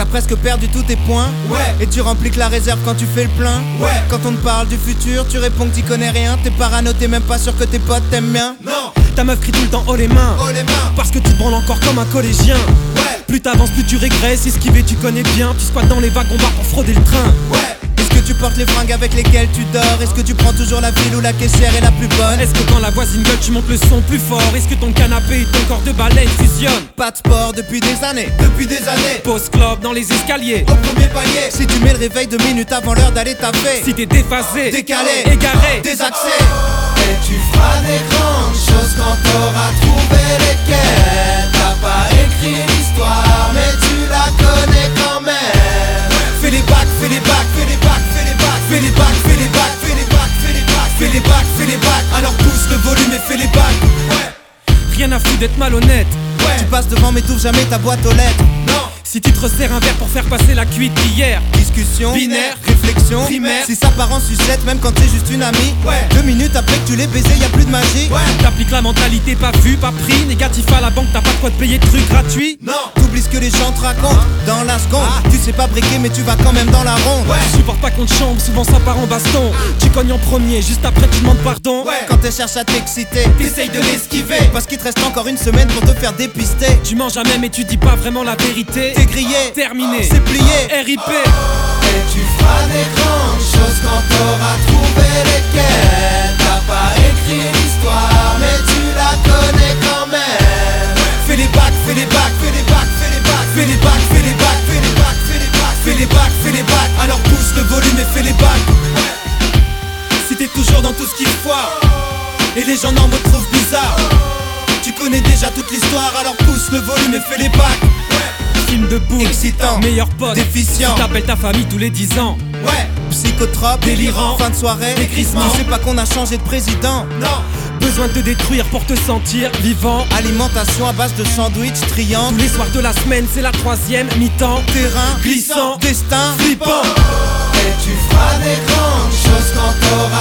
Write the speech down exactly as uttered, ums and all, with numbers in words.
presque perdu tous tes points. Ouais. Et tu remplis que la réserve quand tu fais le plein. Ouais. Quand on te parle du futur, tu réponds que t'y connais rien. T'es parano, t'es même pas sûr que tes potes t'aiment bien. Non. Ta meuf crie tout le temps haut les mains, Oh les mains. parce que tu te branles encore comme un collégien. Ouais. Plus t'avances, plus tu régresses. Esquiver, tu connais bien. Tu squattes dans les wagons bars pour frauder le train. Ouais. Est-ce que tu portes les fringues avec lesquelles tu dors? Est-ce que tu prends toujours la ville où la caissière est la plus bonne? Est-ce que quand la voisine gueule, tu montes le son plus fort? Est-ce que ton canapé et ton corps de balai fusionnent? Pas de sport depuis des années. Depuis des années. Pause club dans les escaliers. Au premier palier. Si tu mets le réveil deux minutes avant l'heure d'aller taper. Si t'es déphasé, Décalé. égaré, Désaxé. Et tu feras des grandes choses quand t'auras trouvé lesquelles. T'as pas écrit l'histoire mais tu la connais quand même. Fais les bacs, fais les bacs, fais les bacs, fais les bacs, fais les bacs, fais les bacs, fais les bacs, fais les bacs, fais les bacs, fais les bacs. Alors pousse le volume et fais les bacs. Ouais. rien à foutre d'être malhonnête. Ouais. Tu passes devant mais t'ouvres jamais ta boîte aux lettres. Non. Si tu te resserres un verre pour faire passer la cuite d'hier. Discussion, binaire, réflexion, primaire. Si ça part en sucette même quand t'es juste une amie. Ouais. Deux minutes après que tu l'aies baisé y'a plus de magie. Ouais. T'appliques la mentalité pas vu, pas pris. Négatif à la banque, t'as pas de quoi te payer de trucs gratuits. Non. T'oublies ce que les gens te racontent dans la seconde. Ah. Tu sais pas briquer mais tu vas quand même dans la ronde. Ouais. Tu supportes pas qu'on te chambre, souvent ça part en baston. Tu cognes en premier, juste après tu demandes pardon. Ouais. Quand elle cherche à t'exciter, t'essayes de l'esquiver parce qu'il te reste encore une semaine pour te faire dépister. Tu manges jamais mais tu dis pas vraiment la vérité. T'es grillé, terminé, c'est plié, R I P. Et tu feras des grandes choses quand t'auras trouvé lesquelles. T'as pas écrit l'histoire mais tu la connais quand même. Fais les bacs, fais les bacs, fais les bacs, fais les bacs, fais les bacs, fais les bacs, fais les bacs, fais les bacs, fais les bacs, fais les bacs. Alors pousse le volume et fais les bacs. Si t'es toujours dans tout ce qu'il foire et les gens en me trouvent bizarre, tu connais déjà toute l'histoire, alors pousse le volume et fais les bacs. Film de boule, excitant, meilleur pote, déficient. Tu t'appelles ta famille tous les dix ans. Ouais, psychotrope, délirant, fin de soirée, décrissement. Tu sais pas qu'on a changé de président. Non. Besoin de te détruire pour te sentir vivant. Alimentation à base de sandwich, triangle. Tous les soirs de la semaine, c'est la troisième mi-temps. Terrain glissant, destin flippant. Et tu feras des grandes choses quand t'auras